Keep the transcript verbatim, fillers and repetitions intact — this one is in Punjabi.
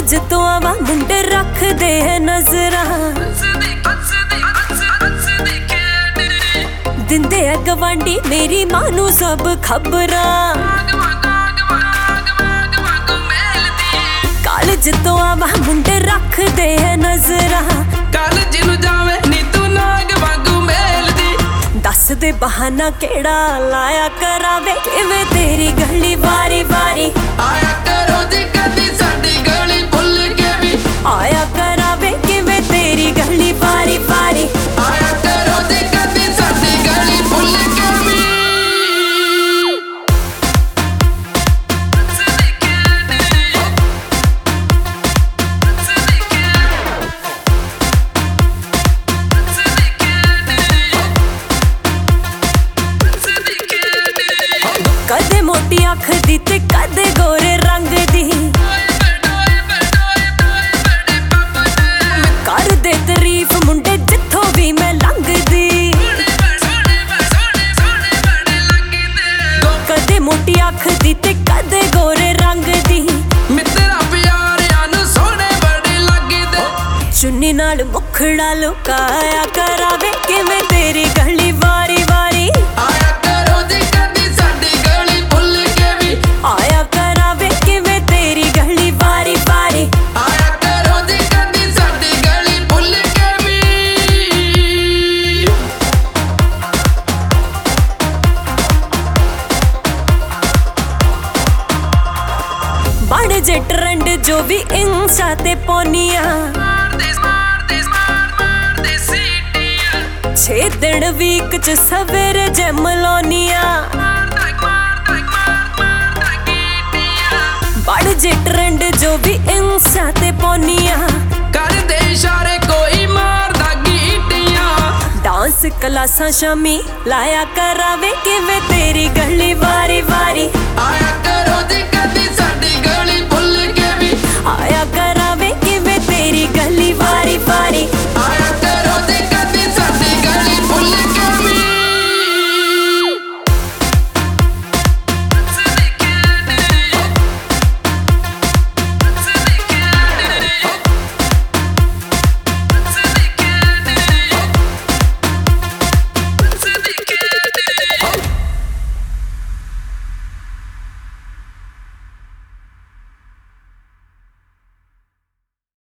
ਕਾਲਜ ਤੋਂ ਆਵਾ ਮੁੰਡੇ ਰੱਖਦੇ ਹੈ ਨਜ਼ਰਾਂ, ਦਿੰਦੇ ਆ ਗਵਾਂਢੀ ਮੇਰੀ ਮਾਂ ਨੂੰ ਸਭ ਖਬਰਾਂ। ਕਾਲਜ ਤੋਂ ਆਵਾ ਮੁੰਡੇ ਰੱਖਦੇ ਹੈ ਨਜ਼ਰਾਂ, ਕਾਲਜ ਨੂੰ ਜਾਵੇ ਨੀ ਤੂੰ ਨਾਗ ਵਾਂਗੂ ਮੇਲਦੀ। ਦੱਸ ਦੇ ਬਹਾਨਾ ਕਿਹੜਾ ਲਾਇਆ ਕਰਾਵੇ ਕਿਵੇਂ ਤੇਰੀ ਗਲੀ ਵਾਰੀ ਵਾਰੀ। ਆਇਆ ਕਰੋ ਜੀ ਕਦੀ ਸਾਡੀ ਗਲੀ ਭੁੱਲ ਕੇ ਵੀ, ਆਇਆ ਕਰਾਵੇ ਕਿਵੇਂ ਤੇਰੀ ਗਲੀ ਵਾਰੀ ਵਾਰੀ। ਆਇਆ ਕਰੋ ਜੀ ਕਦੀ ਸਾਡੀ ਗਲੀ ਭੁੱਲ ਕੇ ਵੀ। ਕਦੇ ਮੋਟੀ ਅੱਖ ਦੀ ਤੇ ਕਦੇ ਗੋਰੇ ਰੰਗ ਦੀ, ਕਰਦੇ ਤਾਰੀਫ ਮੁੰਡੇ ਜਿੱਥੋਂ ਵੀ ਮੈਂ ਲੰਘਦੀ। ਕਦੇ ਮੋਟੀ ਅੱਖ ਦੀ ਤੇ ਕਦੇ ਗੋਰੇ ਰੰਗ ਦੀ, ਮਿੱਤਰਾ ਪਿਆਰਿਆਂ ਨੂੰ ਸੋਹਣੇ ਬੜੇ ਲੱਗਦੇ। ਚੁੰਨੀ ਨਾਲ ਮੁਖੜਾ ਲੁਕਾਇਆ ਕਰਾਵੇ ਕਿਵੇਂ ਤੇਰੀ ਗਲੀ ਵਾਰੀ ਵਾਰੀ। ਆਇਆ ਕਰੋ ਜੀ ਕਦੀ ਸਾਡੀ ਗਲੀ ਭੁੱਲ ਕੇ ਵੀ, ਆਇਆ ਕਰਾਵੇ ਕਿਵੇਂ ਤੇਰੀ ਗਲੀ ਵਾਰੀ ਵਾਰੀ। ਆਇਆ ਕਰੋ ਜੀ ਕਦੀ ਸਾਡੀ ਗਲੀ ਭੁੱਲ ਕੇ ਵੀ। ਬਣ ਜੇ ਟਰੈਂਡ ਜੋ ਵੀ ਇੰਸਟਾ ਤੇ ਪਾਉਨੀਆਂ, ਛੇ ਦਿਨ ਵੀਕ ਚ ਸਵੇਰੇ ਜਿਮ ਲਾਉਨੀਆਂ। ਬਣ ਜੇ ਟਰੈਂਡ ਜੋ ਵੀ ਇੰਸਟਾ ਤੇ ਪਾਉਨੀਆਂ, ਕਰਦੇ ਇਸ਼ਾਰੇ ਕੋਈ ਮਾਰਦਾ ਗੀਟੀਆਂ। ਡਾਂਸ ਕਲਾਸਾਂ ਸ਼ਾਮੀ ਲਾਇਆ ਕਰਾਵੇ ਕਿਵੇਂ ਤੇਰੀ ਗਲੀ ਵਾਰੀ ਵਾਰੀ।